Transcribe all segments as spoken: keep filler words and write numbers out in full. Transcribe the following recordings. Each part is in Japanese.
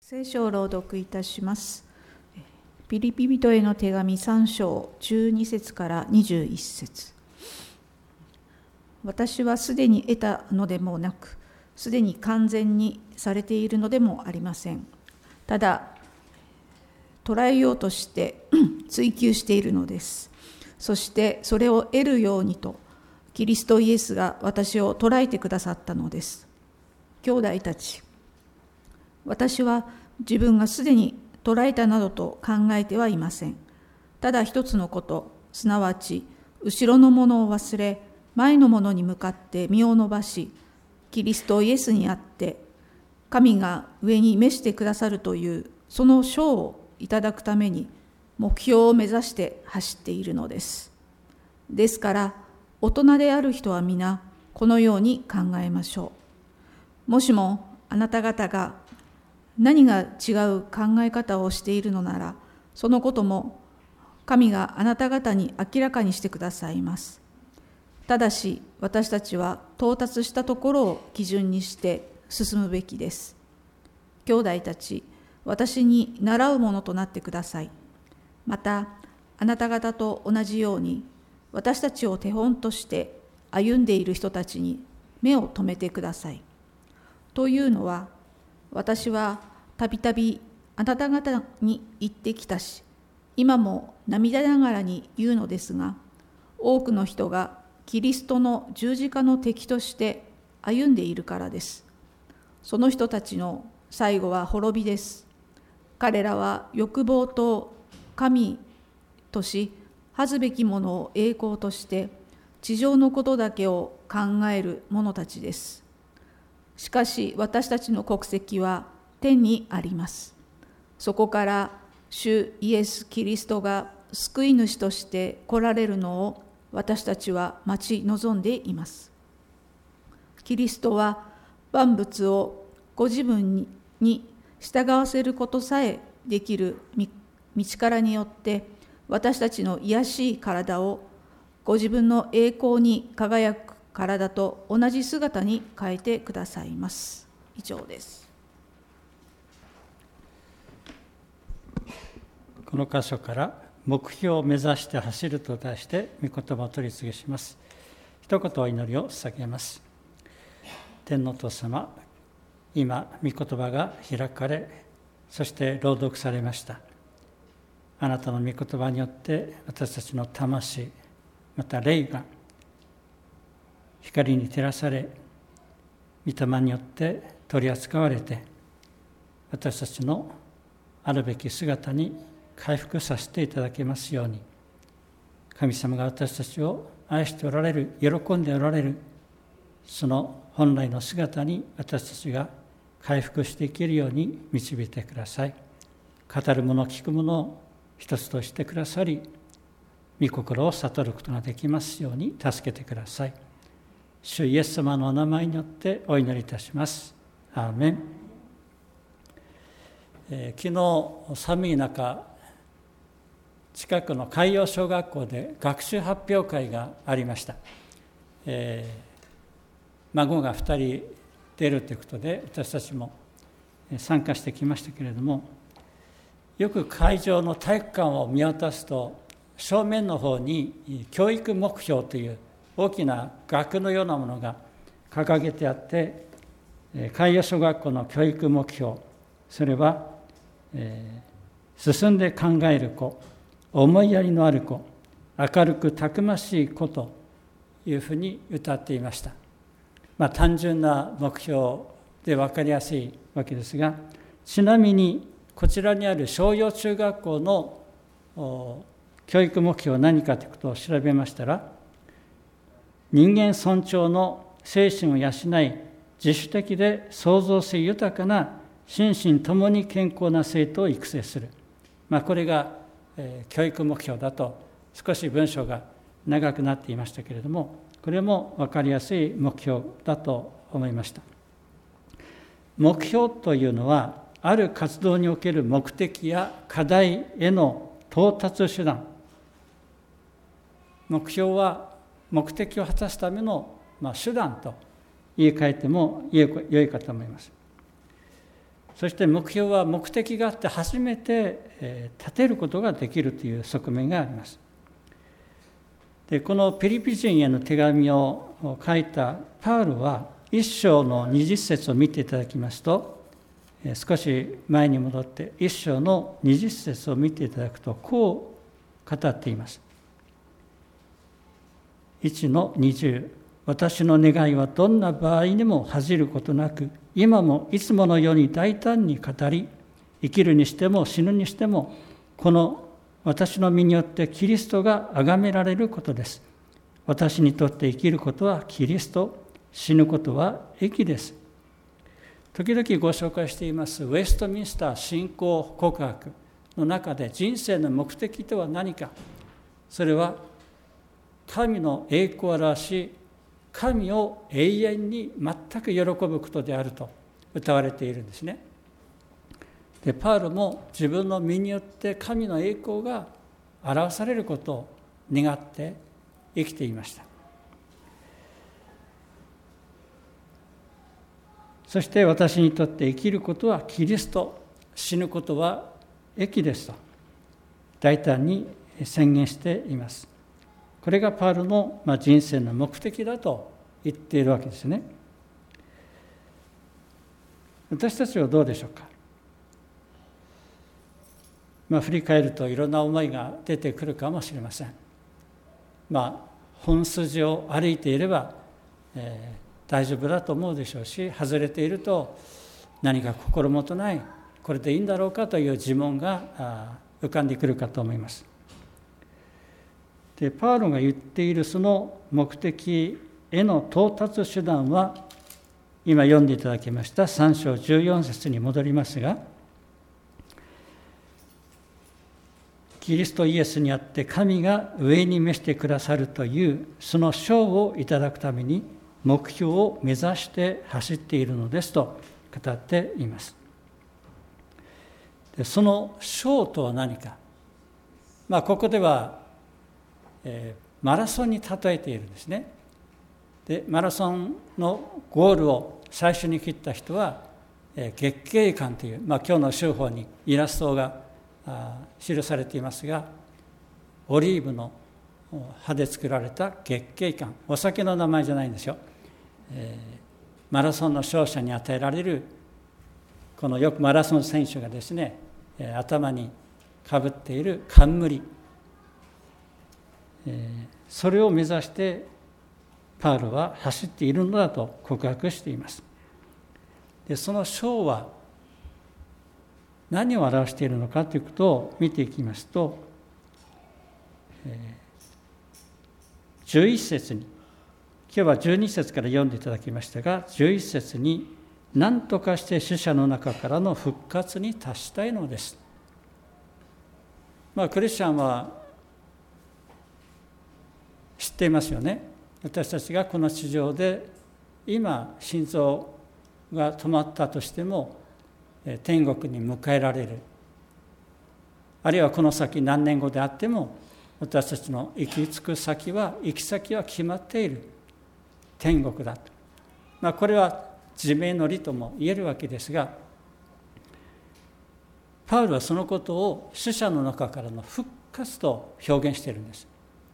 聖書を朗読いたします。ピリピ人への手紙さん章じゅうに節からにじゅういち節。私はすでに得たのでもなく、すでに完全にされているのでもありません。ただ、捉えようとして追求しているのです。そしてそれを得るようにと、キリストイエスが私を捉えてくださったのです。兄弟たち、私は自分がすでに捉えたなどと考えてはいません。ただ一つのこと、すなわち後ろのものを忘れ、前のものに向かって身を伸ばし、キリストイエスにあって、神が上に召してくださるというその賞をいただくために目標を目指して走っているのです。ですから、大人である人は皆このように考えましょう。もしもあなた方が何が違う考え方をしているのなら、そのことも神があなた方に明らかにしてくださいます。ただし、私たちは到達したところを基準にして進むべきです。兄弟たち、私に習うものとなってください。また、あなた方と同じように、私たちを手本として歩んでいる人たちに目を留めてください。というのは、私はたびたびあなた方に言ってきたし、今も涙ながらに言うのですが、多くの人がキリストの十字架の敵として歩んでいるからです。その人たちの最後は滅びです。彼らは欲望と神とし、恥ずべきものを栄光として、地上のことだけを考える者たちです。しかし私たちの国籍は天にあります。そこから主イエス・キリストが救い主として来られるのを私たちは待ち望んでいます。キリストは万物をご自分に従わせることさえできる道からによって私たちの卑しい体をご自分の栄光に輝く体と同じ姿に変えてくださいます。以上です。 この箇所から目標を目指して走ると題して御言葉を取り次ぎします。一言お祈りを捧げます。天のお父様、今御言葉が開かれ、そして朗読されました。あなたの御言葉によって私たちの魂、また霊が光に照らされ、御霊によって取り扱われて、私たちのあるべき姿に回復させていただけますように、神様が私たちを愛しておられる、喜んでおられる、その本来の姿に私たちが回復していけるように導いてください。語るもの、聞くものを一つとしてくださり、御心を悟ることができますように助けてください。主イエス様のお名前によってお祈りいたします。アーメン。えー、昨日寒い中、近くの海洋小学校で学習発表会がありました。えー、孫がふたり出るということで私たちも参加してきましたけれども、よく会場の体育館を見渡すと、正面の方に教育目標という大きな額のようなものが掲げてあって、海洋小学校の教育目標、それは、えー、進んで考える子、思いやりのある子、明るくたくましい子というふうに歌っていました。まあ、単純な目標で分かりやすいわけですが、ちなみにこちらにある商業中学校の教育目標は何かということを調べましたら、人間尊重の精神を養い、自主的で創造性豊かな心身ともに健康な生徒を育成する、まあ、これが、えー、教育目標だと、少し文章が長くなっていましたけれども、これも分かりやすい目標だと思いました。目標というのは、ある活動における目的や課題への到達手段。目標は目的を果たすための、まあ、手段と言い換えても良いかと思います。 そして目標は目的があって初めて立てることができるという側面があります。でこのピリピ人への手紙を書いたパウロは一章の二十節を見ていただきますと、少し前に戻って一章の二十節を見ていただくとこう語っています。いちのにじゅう、私の願いはどんな場合にも恥じることなく、今もいつものように大胆に語り、生きるにしても死ぬにしても、この私の身によってキリストが崇められることです。私にとって生きることはキリスト、死ぬことは益です。時々ご紹介していますウェストミンスター信仰告白の中で、人生の目的とは何か、それは神の栄光を表し、神を永遠に全く喜ぶことであると謳われているんですね。でパウロも自分の身によって神の栄光が表されることを願って生きていました。そして私にとって生きることはキリスト、死ぬことは益ですと大胆に宣言しています。これがパウロの人生の目的だと言っているわけですね。私たちはどうでしょうか。まあ、振り返るといろんな思いが出てくるかもしれません。まあ本筋を歩いていれば、えー、大丈夫だと思うでしょうし、外れていると何か心もとない、これでいいんだろうかという自問が浮かんでくるかと思います。でパウロが言っているその目的への到達手段は、今読んでいただきましたさん章じゅうよん節に戻りますが、キリストイエスにあって神が上に召してくださるというその賞をいただくために目標を目指して走っているのですと語っています。でその賞とは何か、まあ、ここでは、えー、マラソンに例えているんですね。でマラソンのゴールを最初に切った人は、えー、月桂冠という、まあ、今日の週報にイラストが記されていますが、オリーブの葉で作られた月桂冠、お酒の名前じゃないんですよ、えー、マラソンの勝者に与えられる、このよくマラソン選手がですね、頭にかぶっている冠、えー、それを目指してパウロは走っているのだと告白しています。でその賞は何を表しているのかということを見ていきますと、じゅういち節に、今日はじゅうに節から読んでいただきましたが、じゅういち節に何とかして死者の中からの復活に達したいのです。まあクリスチャンは知っていますよね。私たちがこの地上で今心臓が止まったとしても天国に迎えられる、あるいはこの先何年後であっても私たちの行き着く先は行き先は決まっている天国だと、まあ、これは自明の理とも言えるわけですが、パウロはそのことを死者の中からの復活と表現しているんです。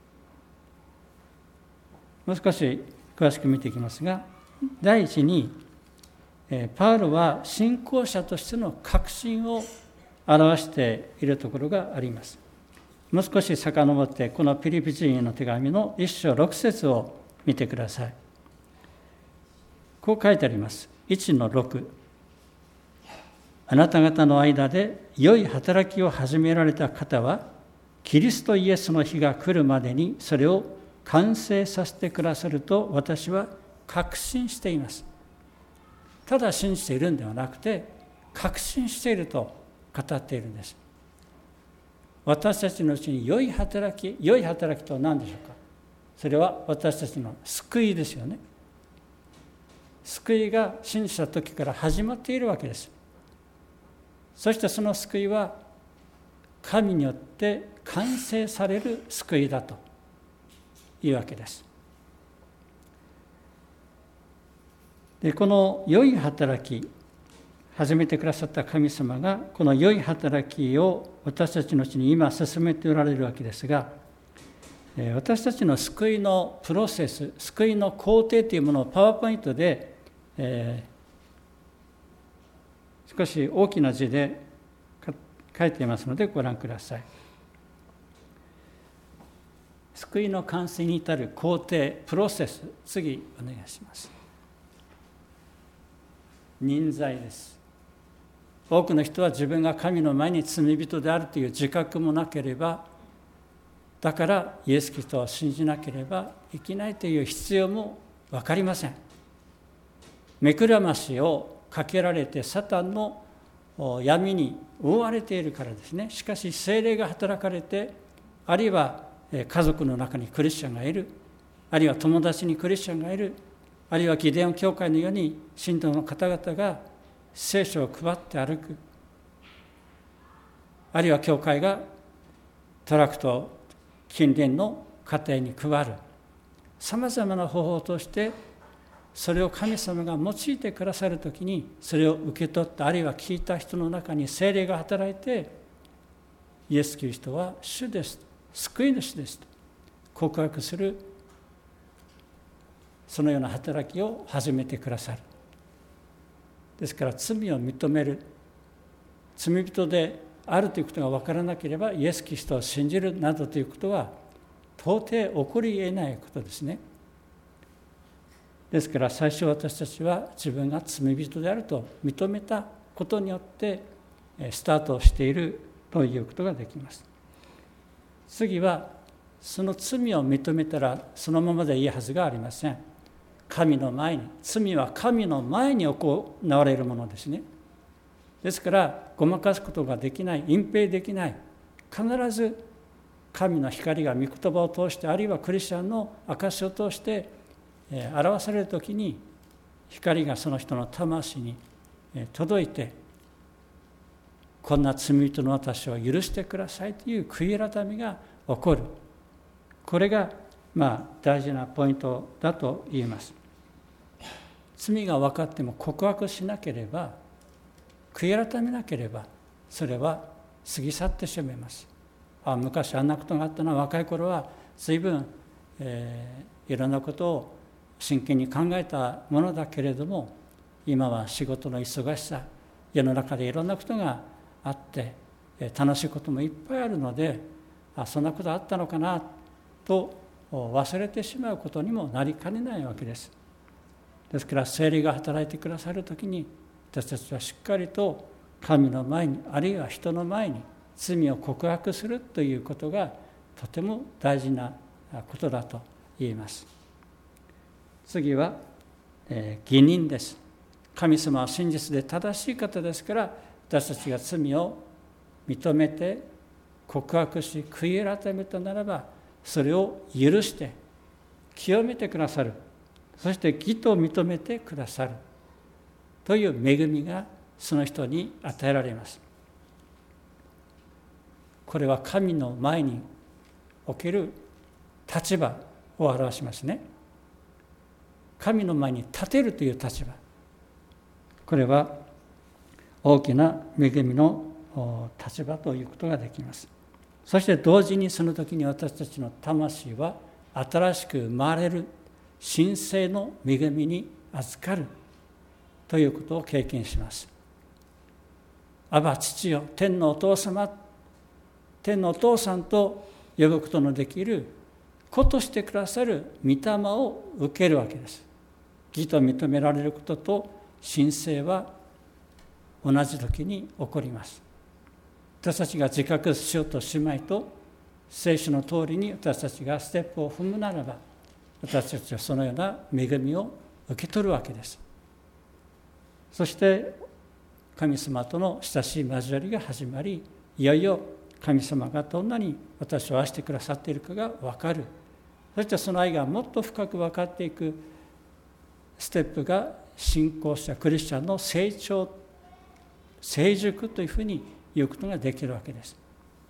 もう少し詳しく見ていきますが、第一にパウロは信仰者としての確信を表しているところがあります。もう少し遡ってこのピリピ人への手紙の一章六節を見てください。こう書いてあります。いちのろく、あなた方の間で良い働きを始められた方はキリストイエスの日が来るまでにそれを完成させてくださると私は確信しています。ただ信じているんではなくて確信していると語っているんです。私たちのうちに良い働き、良い働きとは何でしょうか。それは私たちの救いですよね。救いが信じた時から始まっているわけです。そしてその救いは神によって完成される救いだというわけです。でこの良い働き、 始めてくださった神様がこの良い働きを私たちのうちに今進めておられるわけですが、私たちの救いのプロセス、救いの工程というものをパワーポイントで、えー、少し大きな字で書いていますのでご覧ください。救いの完成に至る工程、プロセス、次お願いします。忍耐です。多くの人は自分が神の前に罪人であるという自覚もなければ、だからイエス・キリストを信じなければいけないという必要も分かりません。目くらましをかけられてサタンの闇に覆われているからですね。しかし聖霊が働かれて、あるいは家族の中にクリスチャンがいる、あるいは友達にクリスチャンがいる、あるいはギデオン教会のように信徒の方々が聖書を配って歩く、あるいは教会がトラクト、近隣の家庭に配る、さまざまな方法としてそれを神様が用いてくださるときに、それを受け取った、あるいは聞いた人の中に聖霊が働いて、イエス・キリストは主です、救い主ですと告白する、そのような働きを始めてくださる。ですから罪を認める、罪人であるということが分からなければイエス・キリストを信じるなどということは到底起こり得ないことですね。ですから最初私たちは自分が罪人であると認めたことによってスタートをしているということができます。次はその罪を認めたらそのままでいいはずがありません。神の前に、罪は神の前に行われるものですね。ですからごまかすことができない、隠蔽できない、必ず神の光が御言葉を通して、あるいはクリスチャンの証しを通して表されるときに、光がその人の魂に届いて、こんな罪人の私を許してくださいという悔い改めが起こる。これがまあ大事なポイントだと言えます。罪が分かっても告白しなければ、悔い改めなければ、それは過ぎ去ってしまいます。あ、昔あんなことがあったな、若い頃は随分、えー、いろんなことを真剣に考えたものだけれども、今は仕事の忙しさ、世の中でいろんなことがあって、楽しいこともいっぱいあるので、あ、そんなことあったのかなと忘れてしまうことにもなりかねないわけです。ですから聖霊が働いてくださるときに、私たちはしっかりと神の前に、あるいは人の前に罪を告白するということがとても大事なことだと言えます。次は、えー、義人です。神様は真実で正しい方ですから、私たちが罪を認めて告白し悔い改めたならば、それを許して清めてくださる、そして義と認めてくださるという恵みがその人に与えられます。これは神の前における立場を表しますね。神の前に立てるという立場、これは大きな恵みの立場ということができます。そして同時にその時に私たちの魂は新しく生まれる神聖の恵みに預かるということを経験します。アバ父よ、天のお父様、天のお父さんと呼ぶことのできる子としてくださる御霊を受けるわけです。義と認められることと神聖は同じ時に起こります。私たちが自覚しようとしまいと、聖書の通りに私たちがステップを踏むならば、私たちはそのような恵みを受け取るわけです。そして神様との親しい交わりが始まり、いよいよ神様がどんなに私を愛してくださっているかが分かる。そしてその愛がもっと深く分かっていくステップが信仰したクリスチャンの成長、成熟というふうに言うことができるわけです。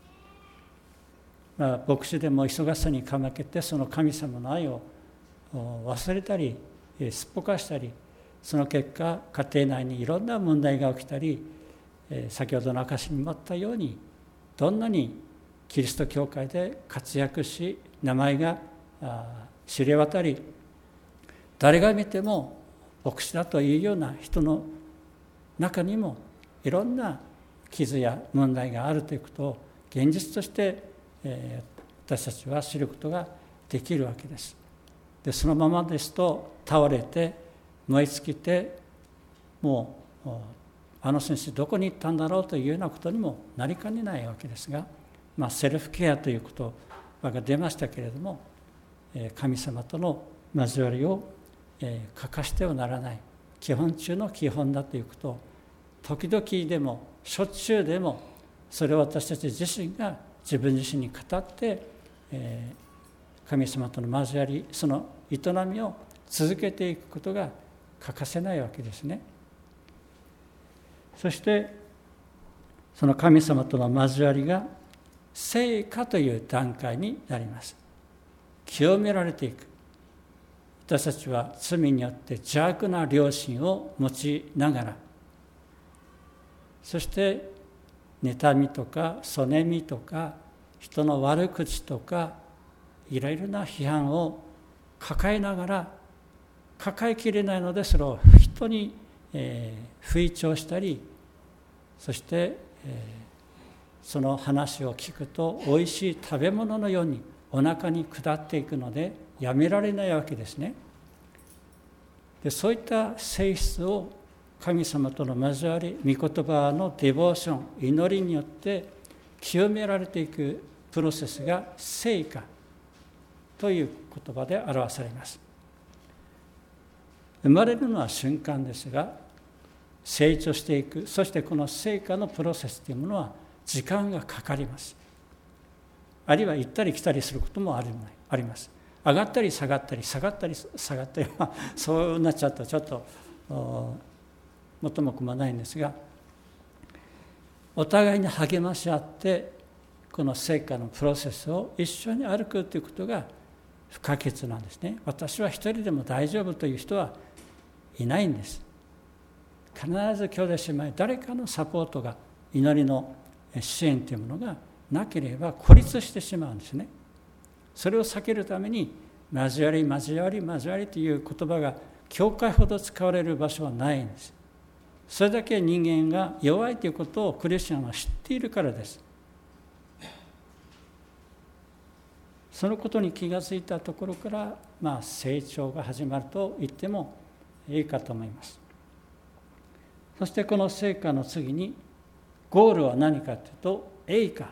まあ、牧師でも忙しさにかまけてその神様の愛を忘れたりすっぽかしたりその結果家庭内にいろんな問題が起きたり、先ほどの証にもあったようにどんなにキリスト教会で活躍し名前が知れ渡り、誰が見ても牧師だというような人の中にもいろんな傷や問題があるということを現実として私たちは知ることができるわけです。でそのままですと倒れて燃え尽きて、もうあの先生どこに行ったんだろうというようなことにもなりかねないわけですが、まあ、セルフケアという言葉が出ましたけれども、神様との交わりを欠かしてはならない基本中の基本だということを、時々でもしょっちゅうでもそれを私たち自身が自分自身に語って、神様との交わり、その営みを続けていくことが欠かせないわけですね。そしてその神様との交わりが聖化という段階になります。清められていく。私たちは罪によって邪悪な良心を持ちながら、そして妬みとかそねみとか人の悪口とかいろいろな批判を抱えながら、抱えきれないのでそれを人に、えー、吹聴したり、そして、えー、その話を聞くとおいしい食べ物のようにお腹に下っていくのでやめられないわけですね。でそういった性質を神様との交わり、御言葉のデボーション、祈りによって清められていくプロセスが聖化という言葉で表されます。生まれるのは瞬間ですが、成長していく、そしてこの聖化のプロセスというものは時間がかかります。あるいは行ったり来たりすることもあります。上がったり下がったり下がったり下がったりそうなっちゃうとちょっと元も子もないんですが、お互いに励まし合ってこの聖化のプロセスを一緒に歩くということが不可欠なんですね。私は一人でも大丈夫という人はいないんです。必ず兄弟姉妹誰かのサポートが、祈りの支援というものがなければ孤立してしまうんですね。それを避けるために交わり交わり交わりという言葉が教会ほど使われる場所はないんです。それだけ人間が弱いということをクリスチャンは知っているからです。そのことに気がついたところから、まあ、成長が始まると言ってもいいかと思います。そしてこの聖化の次にゴールは何かというと栄華。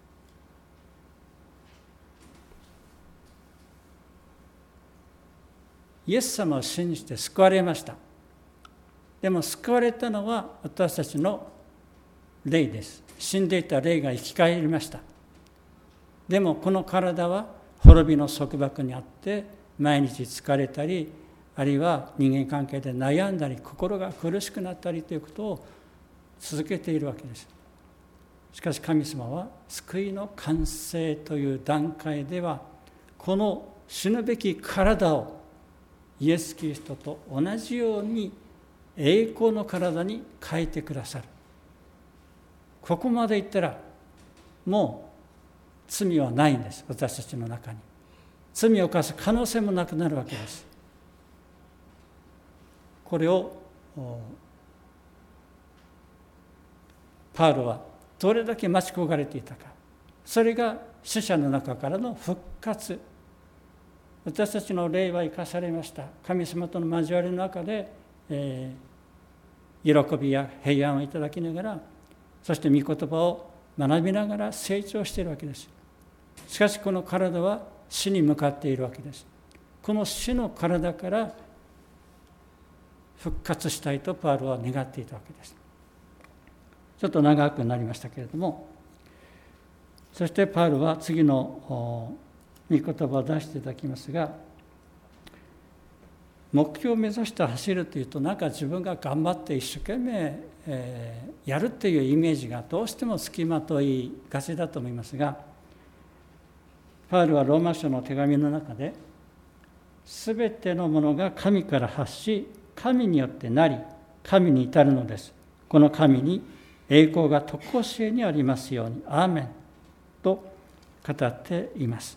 イエス様を信じて救われました。でも救われたのは私たちの霊です。死んでいた霊が生き返りました。でもこの体は滅びの束縛にあって毎日疲れたり、あるいは人間関係で悩んだり心が苦しくなったりということを続けているわけです。しかし神様は救いの完成という段階ではこの死ぬべき体をイエス・キリストと同じように栄光の体に変えてくださる。ここまでいったらもう罪はないんです。私たちの中に罪を犯す可能性もなくなるわけです。これをパウロはどれだけ待ち焦がれていたか。それが死者の中からの復活。私たちの霊は生かされました。神様との交わりの中で、えー、喜びや平安をいただきながら、そして御言葉を学びながら成長しているわけです。しかしこの体は死に向かっているわけです。この死の体から復活したいとパウロは願っていたわけです。ちょっと長くなりましたけれども、そしてパウロは次の御言葉を出していただきますが、目標を目指して走るというと、なんか自分が頑張って一生懸命、えー、やるというイメージがどうしてもつきまといがちだと思いますが、パウロはローマ書の手紙の中で、すべてのものが神から発し、 神によってなり、神に至るのです。この神に栄光が常しえにありますように。アーメンと語っています。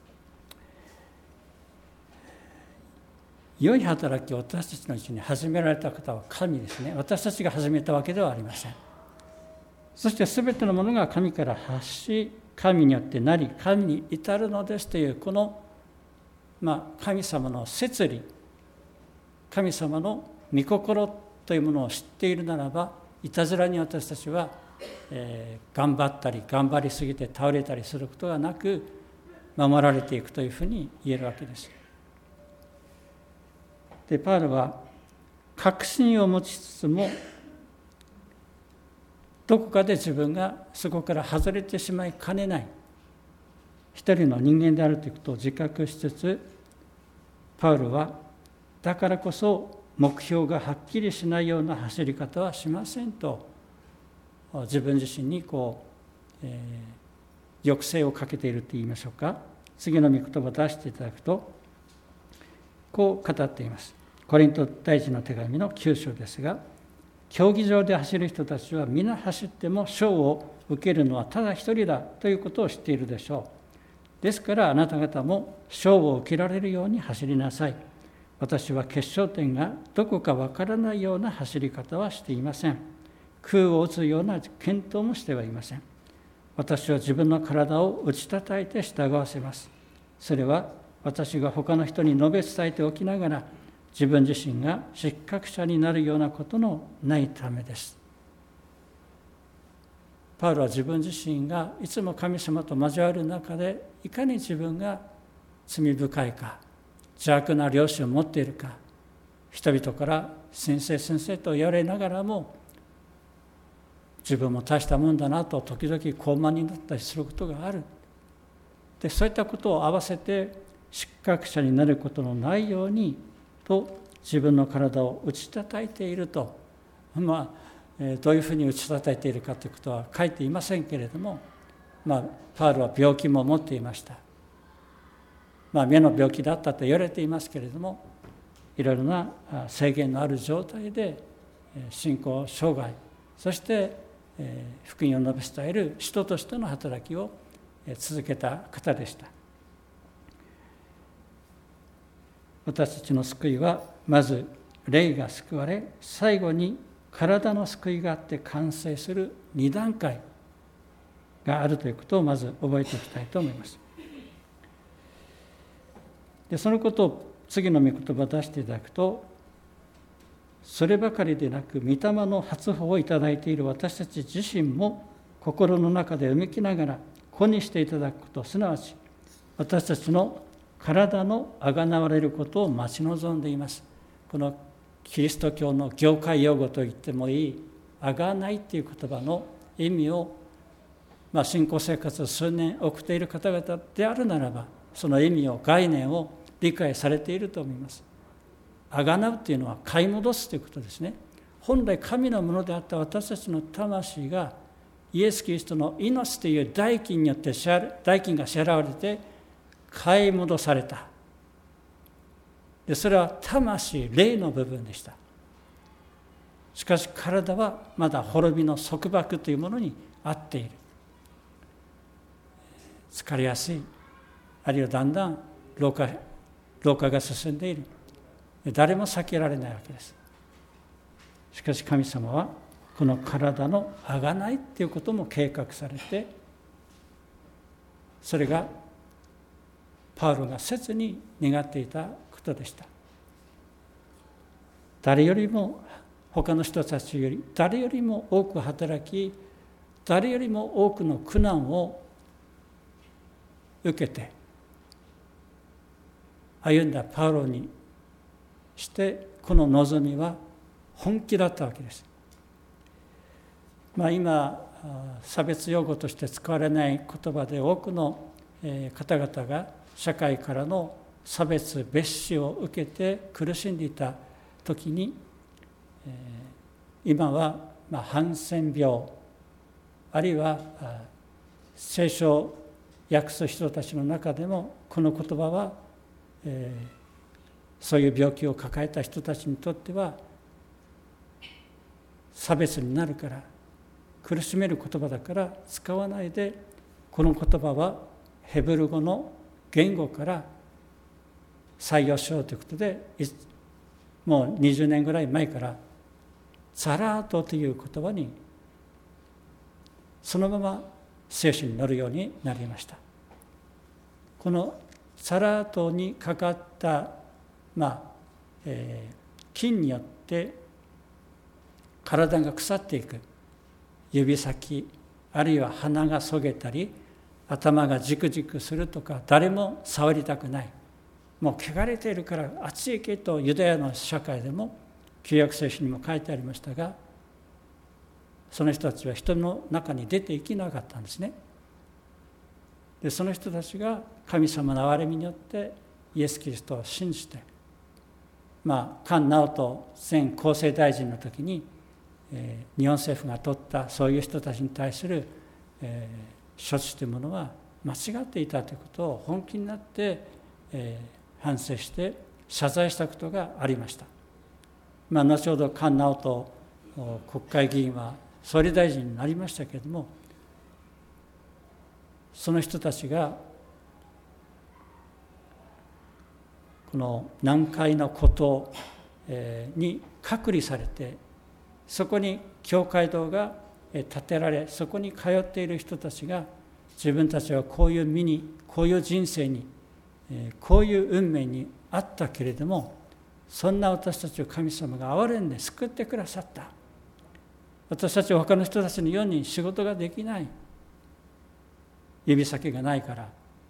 良い働きを私たちのうちに始められた方は神ですね。私たちが始めたわけではありません。そしてすべてのものが神から発し、神によってなり、神に至るのですという、この、まあ、神様の摂理、神様の御心というものを知っているならば、いたずらに私たちは、えー、頑張ったり頑張りすぎて倒れたりすることがなく守られていくというふうに言えるわけです。で、パウロは確信を持ちつつも、どこかで自分がそこから外れてしまいかねない一人の人間であるということを自覚しつつ、パウロはだからこそ目標がはっきりしないような走り方はしませんと、自分自身にこう、えー、抑制をかけていると言いましょうか。次の御言葉を出していただくと、こう語っています。コリント第一の手紙のきゅう章ですが、競技場で走る人たちは皆走っても賞を受けるのはただ一人だということを知っているでしょう。ですからあなた方も賞を受けられるように走りなさい。私は決勝点がどこかわからないような走り方はしていません。空を打つような検討もしてはいません。私は自分の体を打ち叩いて従わせます。それは私が他の人に述べ伝えておきながら、自分自身が失格者になるようなことのないためです。パウロは自分自身がいつも神様と交わる中で、いかに自分が罪深いか、邪悪な良心を持っているか、人々から先生先生と言われながらも、自分も大したもんだなと時々高慢になったりすることがある。で、そういったことを合わせて失格者になることのないようにと自分の体を打ち叩いていると、まあ、どういうふうに打ち叩いているかということは書いていませんけれども、まあ、パウロは病気も持っていました。まあ、目の病気だったと言われていますけれども、いろいろな制限のある状態で信仰生涯、そして福音を述べ伝える使徒としての働きを続けた方でした。私たちの救いはまず霊が救われ、最後に体の救いがあって完成する二段階があるということをまず覚えていきたいと思います。で、そのことを次の御言葉を出していただくと、そればかりでなく御霊の発歩をいただいている私たち自身も心の中でうめきながら子にしていただくこと、すなわち私たちの体のあがなわれることを待ち望んでいます。このキリスト教の業界用語と言ってもいいあがないという言葉の意味を、まあ、信仰生活を数年送っている方々であるならば、その意味を概念を理解されていると思います。あがなうというのは買い戻すということですね。本来神のものであった私たちの魂がイエス・キリストの命という代金によって支払代金が支払われて買い戻された。で、それは魂、霊の部分でした。しかし体はまだ滅びの束縛というものにあっている。疲れやすい、あるいはだんだん老化、老化が進んでいる。誰も避けられないわけです。しかし神様はこの体のあがないということも計画されて、それがパウロが切に願っていたことでした。誰よりも他の人たちより誰よりも多く働き、誰よりも多くの苦難を受けて歩んだパウロにして、この望みは本気だったわけです。まあ、今差別用語として使われない言葉で多くの方々が社会からの差別蔑視を受けて苦しんでいた時に、今はまあハンセン病、あるいは聖書を訳す人たちの中でもこの言葉は、えー、 そういう病気を抱えた人たちにとっては差別になるから、苦しめる言葉だから使わないで、この言葉はヘブル語の言語から採用しようということで、もうにじゅうねんぐらい前からザラートという言葉にそのまま聖書に載るようになりました。このザラートにかかったまあえー、菌によって体が腐っていく、指先あるいは鼻がそげたり頭がジクジクするとか、誰も触りたくない、もう汚れているからあっちへ行けとユダヤの社会でも旧約聖書にも書いてありましたが、その人たちは人の中に出ていけなかったんですね。でその人たちが神様の憐れみによってイエス・キリストを信じて、まあ菅直人前厚生大臣の時に、えー、日本政府が取ったそういう人たちに対する、えー、処置というものは間違っていたということを本気になって、えー、反省して謝罪したことがありました。まあ、後ほど菅直人国会議員は総理大臣になりましたけれども、その人たちがこの難解のことに隔離されて、そこに教会堂が建てられ、そこに通っている人たちが、自分たちはこういう身に、こういう人生に、こういう運命にあったけれども、そんな私たちを神様が憐れんで救ってくださった。私たちは他の人たちのように仕事ができない、指先がないから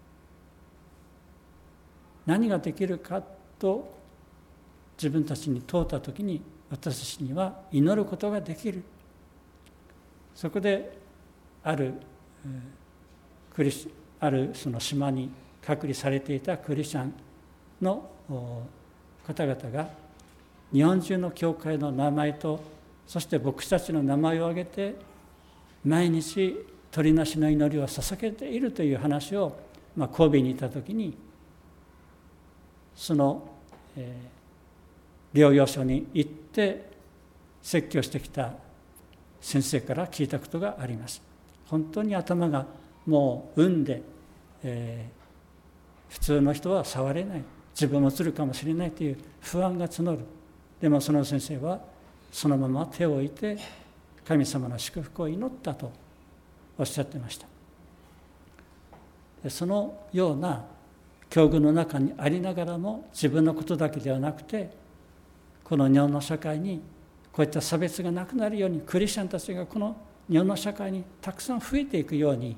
何ができるかと自分たちに問うたときに、私たちには祈ることができる。そこであるクリスあるその島に隔離されていたクリスチャンの方々が日本中の教会の名前と、そして牧師たちの名前を挙げて毎日鳥なしの祈りを捧げているという話を、まあ、神戸にいたときに、その、えー、療養所に行って説教してきた先生から聞いたことがあります。本当に頭がもう産んで、えー、普通の人は触れない、自分もうつるかもしれないという不安が募る。でもその先生はそのまま手を置いて神様の祝福を祈ったとおっしゃってました。でそのような境遇の中にありながらも、自分のことだけではなくて、この日本の社会にこういった差別がなくなるように、クリスチャンたちがこの日本の社会にたくさん増えていくように、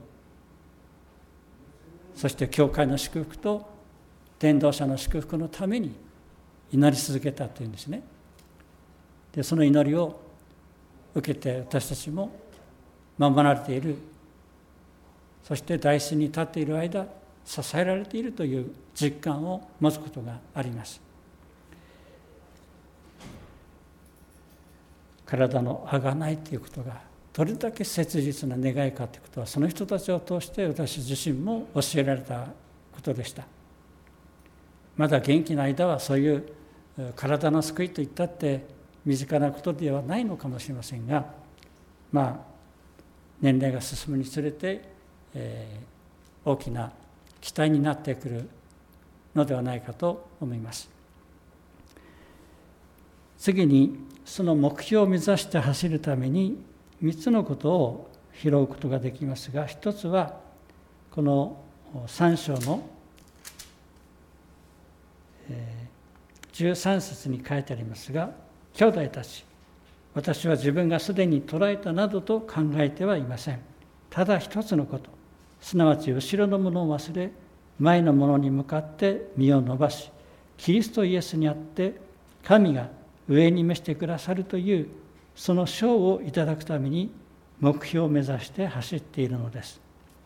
そして教会の祝福と伝道者の祝福のために祈り続けたというんですね。でその祈りを受けて私たちも守られている、そして大事に立っている間支えられているという実感を持つことがあります。体のあがないということがどれだけ切実な願いかということは、その人たちを通して私自身も教えられたことでした。まだ元気な間はそういう体の救いといったって身近なことではないのかもしれませんが、まあ年齢が進むにつれて、えー、大きな期待になってくるのではないかと思います。次に、その目標を目指して走るためにみっつのことを拾うことができますが、一つはこのさん章のじゅうさん節に書いてありますが、兄弟たち、私は自分がすでに捉えたなどと考えてはいません。ただ一つのこと、すなわち後ろのものを忘れ、前のものに向かって身を伸ばし、キリストイエスにあって神が上に召してくださるというその賞をいただくために目標を目指して走っているのです。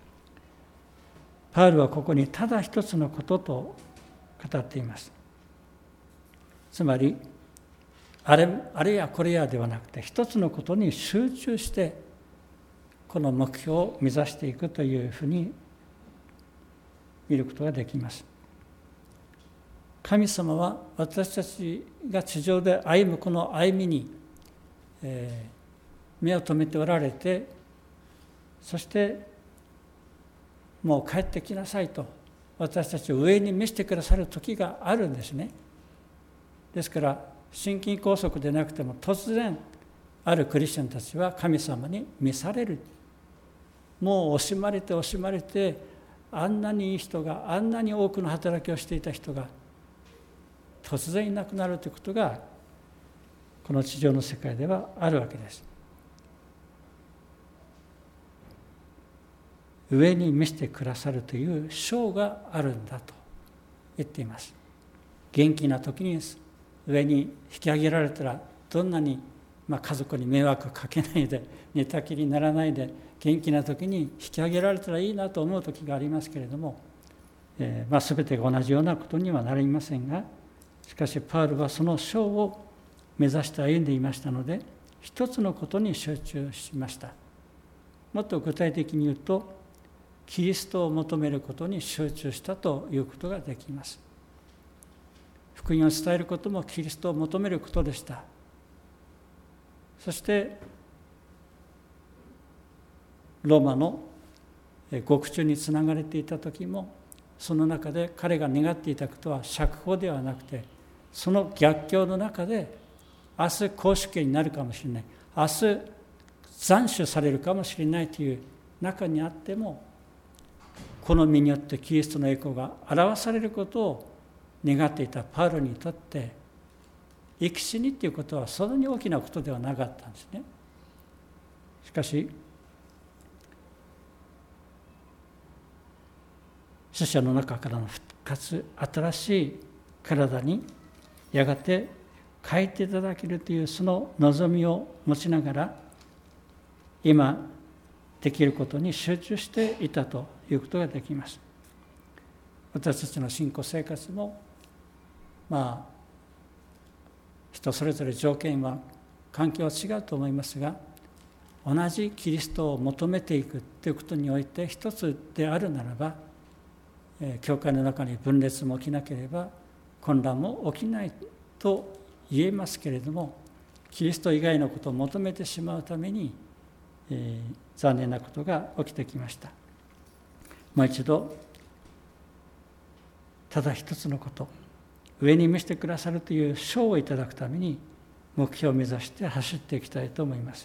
パウルはここにただ一つのことと語っています。つまりあれ、あれやこれやではなくて、一つのことに集中してこの目標を目指していくというふうに見ることができます。 神様は私たちが地上で歩むこの歩みに、えー、目を留めておられて、そしてもう帰ってきなさいと私たちを上に召してくださる時があるんですね。ですから心筋梗塞でなくても突然あるクリスチャンたちは神様に召される。もう惜しまれて惜しまれて、あんなにいい人が、あんなに多くの働きをしていた人が突然いなくなるということがこの地上の世界ではあるわけです。上に召してくださるという賞があるんだと言っています。元気な時に上に引き上げられたら、どんなにまあ家族に迷惑かけないで、寝たきりにならないで、元気な時に引き上げられたらいいなと思う時がありますけれども、えーまあ、全てが同じようなことにはなりませんが、しかしパウロはその賞を目指して歩んでいましたので、一つのことに集中しました。もっと具体的に言うと、キリストを求めることに集中したということができます。福音を伝えることもキリストを求めることでした。そしてローマの獄中につながれていた時も、その中で彼が願っていたことは釈放ではなくて、その逆境の中で明日絞首刑になるかもしれない、明日斬首されるかもしれないという中にあっても、この身によってキリストの栄光が表されることを願っていたパウロにとって、生き死にということはそんなに大きなことではなかったんですね。しかし死者の中からの復活、新しい体にやがて変えていただけるというその望みを持ちながら、今できることに集中していたということができます。私たちの信仰生活もまあ人それぞれ条件は環境は違うと思いますが、同じキリストを求めていくということにおいて一つであるならば、教会の中に分裂も起きなければ混乱も起きないと言えますけれども、キリスト以外のことを求めてしまうために、えー、残念なことが起きてきました。もう一度、ただ一つのこと、上に召してくださるという賞をいただくために目標を目指して走っていきたいと思います。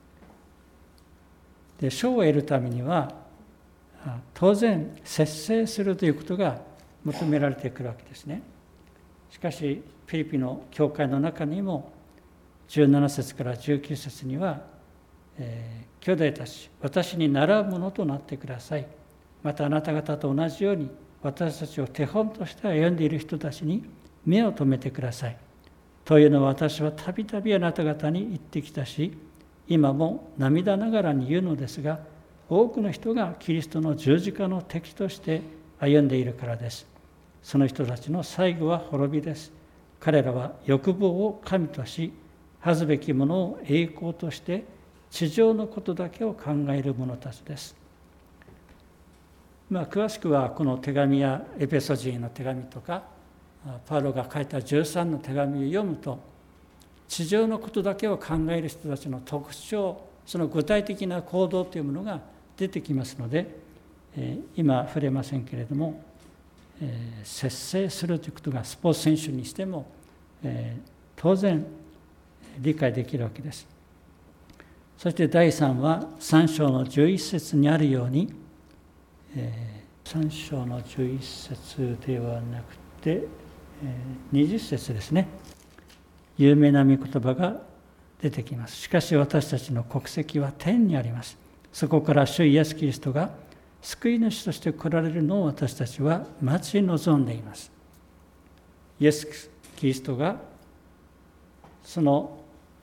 で、賞を得るためには当然節制するということが求められてくるわけですね。しかしフィリピの教会の中にもじゅうなな節からじゅうきゅう節には、えー、兄弟たち、私に習うものとなってください。またあなた方と同じように私たちを手本として歩んでいる人たちに目を留めてください。というのは、私はたびたびあなた方に言ってきたし、今も涙ながらに言うのですが、多くの人がキリストの十字架の敵として歩んでいるからです。その人たちの最後は滅びです。彼らは欲望を神とし、恥ずべきものを栄光として、地上のことだけを考える者たちです。まあ、詳しくはこの手紙やエペソ人への手紙とか、パウロが書いたじゅうさんの手紙を読むと、地上のことだけを考える人たちの特徴、その具体的な行動というものが出てきますので、えー、今触れませんけれども、えー、節制するということがスポーツ選手にしても、えー、当然理解できるわけです。そしてだいさんはさん章のじゅういち節にあるように、えー、さん章のじゅういち節ではなくて、えー、にじゅう節ですね。有名な御言葉が出てきます。しかし私たちの国籍は天にあります。そこから主イエス・キリストが救い主として来られるのを私たちは待ち望んでいます。イエス・キリストがその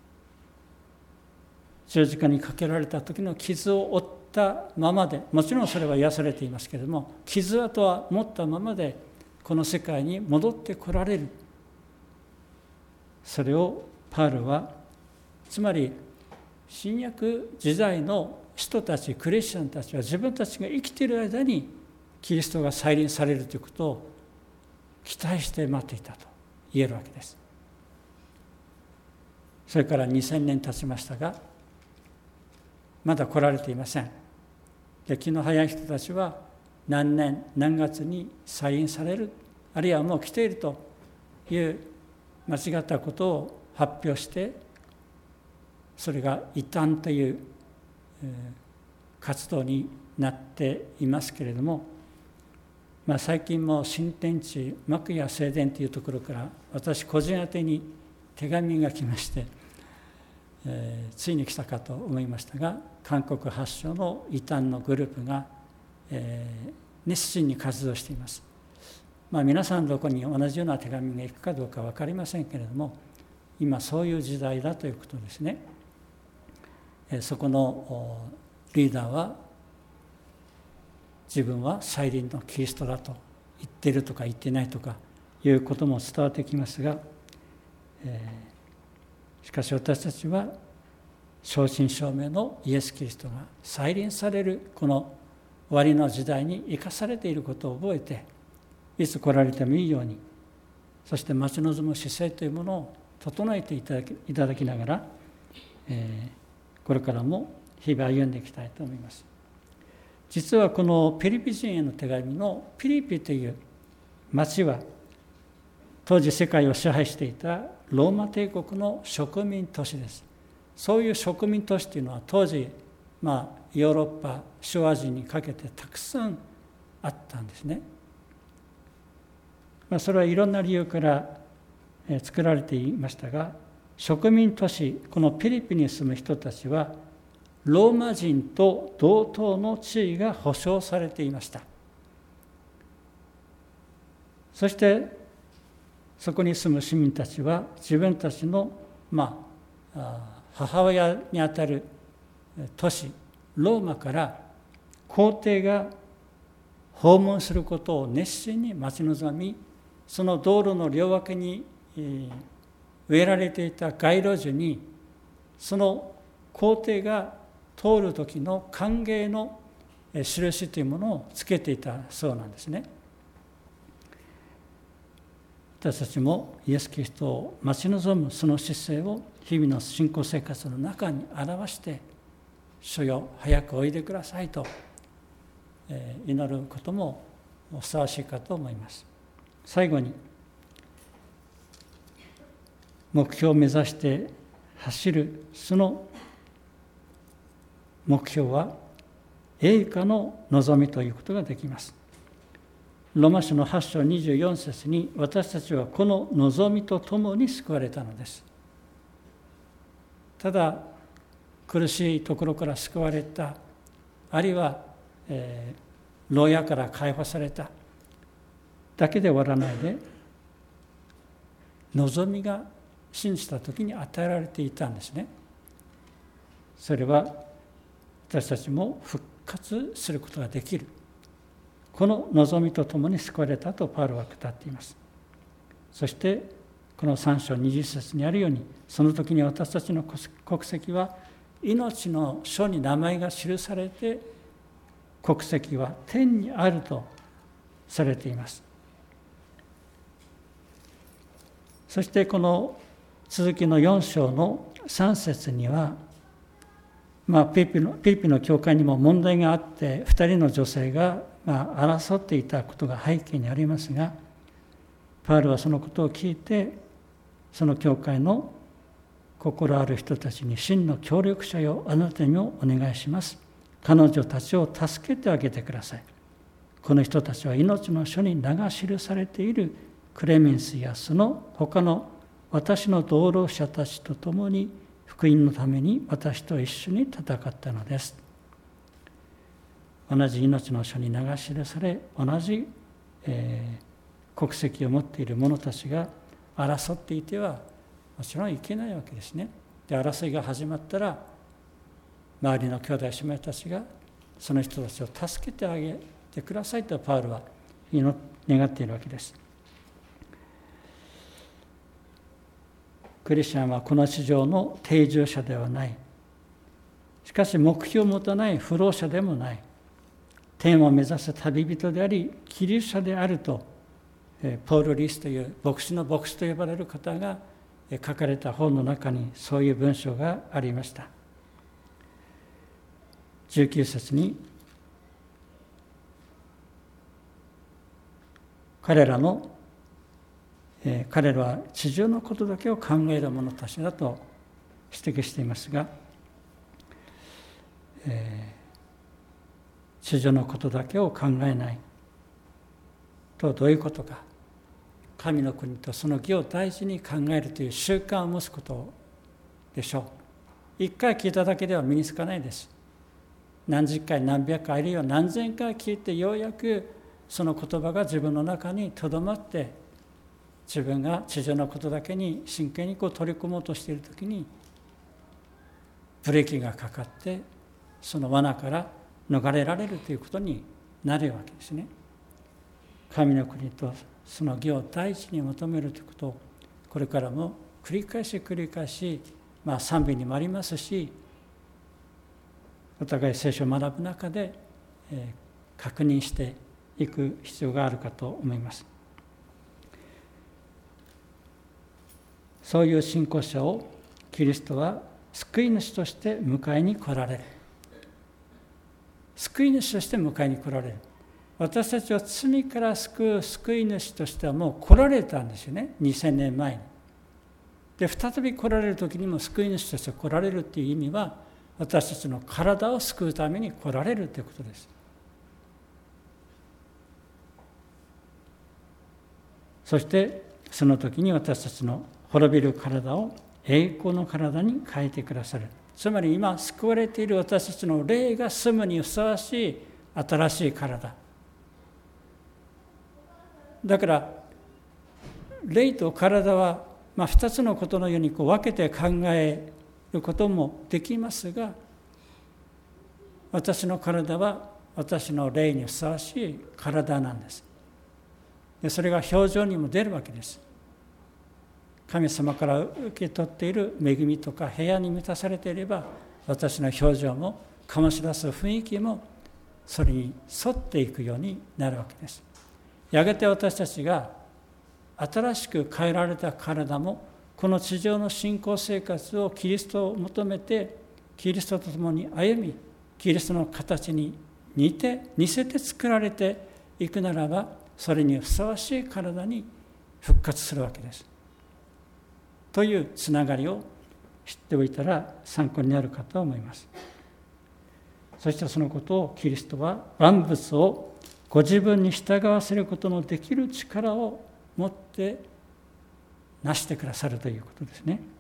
十字架にかけられた時の傷を負ったままで、もちろんそれは癒されていますけれども、傷跡は持ったままでこの世界に戻って来られる。それをパウロは、つまり新約時代の人たち、クリスチャンたちは自分たちが生きている間にキリストが再臨されるということを期待して待っていたと言えるわけです。それからにせんねん経ちましたが、まだ来られていません。で、気の早い人たちは何年何月に再臨される、あるいはもう来ているという間違ったことを発表して、それが異端という活動になっていますけれども、まあ、最近も新天地幕屋聖殿というところから私個人宛てに手紙が来まして、えー、ついに来たかと思いましたが、韓国発祥の異端のグループが、えー、熱心に活動しています。まあ、皆さんのところに同じような手紙が行くかどうか分かりませんけれども、今そういう時代だということですね。えー、そこのリーダーは自分は再臨のキリストだと言っているとか言っていないとかいうことも伝わってきますが、えー、しかし私たちは正真正銘のイエス・キリストが再臨されるこの終わりの時代に生かされていることを覚えて、いつ来られてもいいように、そして待ち望む姿勢というものを整えていただき、いただきながら、えー、これからも日々歩んでいきたいと思います。実はこのピリピ人への手紙のピリピという町は、当時世界を支配していたローマ帝国の植民都市です。そういう植民都市というのは当時、まあ、ヨーロッパ諸アジアにかけてたくさんあったんですね。まあ、それはいろんな理由から作られていましたが、植民都市このピリピに住む人たちはローマ人と同等の地位が保障されていました。そしてそこに住む市民たちは自分たちの、まあ、母親にあたる都市ローマから皇帝が訪問することを熱心に待ち望み、その道路の両脇に植えられていた街路樹にその皇帝が通る時の歓迎の印というものをつけていたそうなんですね。私たちもイエス・キリストを待ち望むその姿勢を日々の信仰生活の中に表して、主よ早くおいでくださいと祈ることもふさわしいかと思います。最後に、目標を目指して走るその目標は栄華の望みということができます。ローマ書のはち章にじゅうよん節に、私たちはこの望みとともに救われたのです。ただ苦しいところから救われた、あるいは、えー、牢屋から解放されただけで終わらないで、望みが信じた時に与えられていたんですね。それは私たちも復活することができる、この望みとともに救われたとパウロは語っています。そしてこのさん章にじゅう節にあるように、その時に私たちの国籍は命の書に名前が記されて、国籍は天にあるとされています。そしてこの続きのよん章のさん節には、まあ、ピリピの、ピリピの教会にも問題があって、ふたりの女性が、まあ、争っていたことが背景にありますが、パウロはそのことを聞いて、その教会の心ある人たちに、真の協力者よ、あなたにもお願いします。彼女たちを助けてあげてください。この人たちは命の書に名が記されているクレメンスやその他の私の同労者たちと共に福音のために私と一緒に戦ったのです。同じ命の書に名が記され、同じ、えー、国籍を持っている者たちが争っていてはもちろんいけないわけですね。で、争いが始まったら周りの兄弟姉妹たちがその人たちを助けてあげてくださいとパウロは願っているわけです。クリスチャンはこの地上の定住者ではない。しかし目標を持たない不老者でもない。天を目指す旅人であり、キリスト者であるとポール・リースという牧師の牧師と呼ばれる方が書かれた本の中にそういう文章がありました。じゅうきゅう節に、彼らの、えー、彼らは地上のことだけを考える者たちだと指摘していますが、えー、地上のことだけを考えないとどういうことか。神の国とその義を大事に考えるという習慣を持つことでしょう。一回聞いただけでは身につかないです。何十回何百回あるいは何千回聞いてようやくその言葉が自分の中にとどまって、自分が地上のことだけに真剣にこう取り組もうとしているときにブレーキがかかって、その罠から逃れられるということになるわけですね。神の国とその義を第一に求めるということを、これからも繰り返し繰り返し、まあ賛美にもありますし、お互い聖書を学ぶ中で、えー、確認していく必要があるかと思います。そういう信仰者をキリストは救い主として迎えに来られる。救い主として迎えに来られる。私たちは罪から救う救い主としてはもう来られたんですよね、にせんねんまえに。で、再び来られる時にも救い主として来られるという意味は、私たちの体を救うために来られるということです。そしてその時に私たちの滅びる体を栄光の体に変えてくださる。つまり今救われている私たちの霊が住むにふさわしい新しい体だから、霊と体は、まあ、ふたつのことのようにこう分けて考えることもできますが、私の体は私の霊にふさわしい体なんです。でそれが表情にも出るわけです。神様から受け取っている恵みとか平安に満たされていれば、私の表情も醸し出す雰囲気もそれに沿っていくようになるわけです。やがて私たちが新しく変えられた体も、この地上の信仰生活をキリストを求めて、キリストと共に歩み、キリストの形に似て似せて作られていくならば、それにふさわしい体に復活するわけです。というつながりを知っておいたら参考になるかと思います。そしてそのことをキリストは万物をご自分に従わせることのできる力を持ってなしてくださるということですね。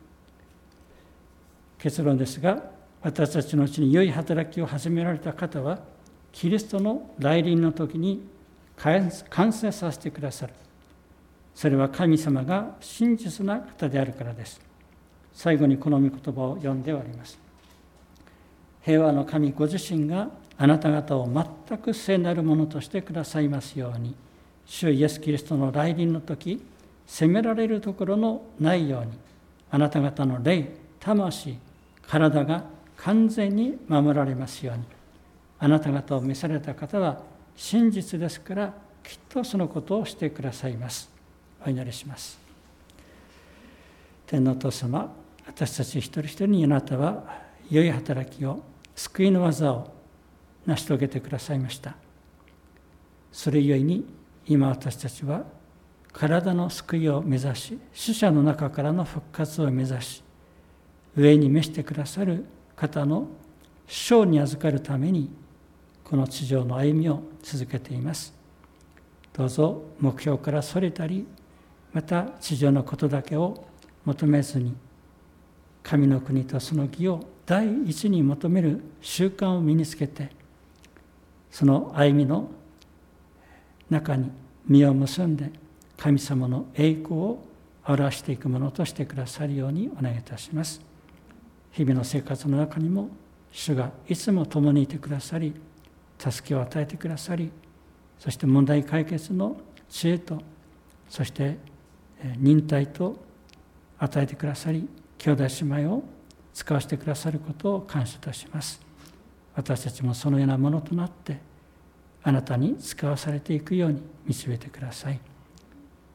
結論ですが、私たちのうちに良い働きを始められた方は、キリストの来臨の時に完成させてくださる。それは神様が真実な方であるからです。最後にこの御言葉を読んで終わります。平和の神ご自身があなた方を全く聖なるものとしてくださいますように、主イエスキリストの来臨の時、責められるところのないように、あなた方の霊、魂、体が完全に守られますように。あなた方を召された方は真実ですから、きっとそのことをしてくださいます。お祈りします。天のお父様、私たち一人一人にあなたは良い働きを、救いの技を成し遂げてくださいました。それゆえに今私たちは体の救いを目指し、死者の中からの復活を目指し、上に召してくださる方の生に預かるためにこの地上の歩みを続けています。どうぞ目標からそれたり、また地上のことだけを求めずに、神の国とその義を第一に求める習慣を身につけて、その歩みの中に実を結んで神様の栄光を表していくものとしてくださるようにお願いいたします。日々の生活の中にも主がいつも共にいてくださり、助けを与えてくださり、そして問題解決の知恵と、そして忍耐と与えてくださり、兄弟姉妹を使わせてくださることを感謝いたします。私たちもそのようなものとなって、あなたに使わされていくように導いてください。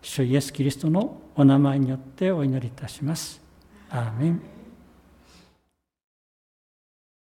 主イエスキリストのお名前によってお祈りいたします。アーメン。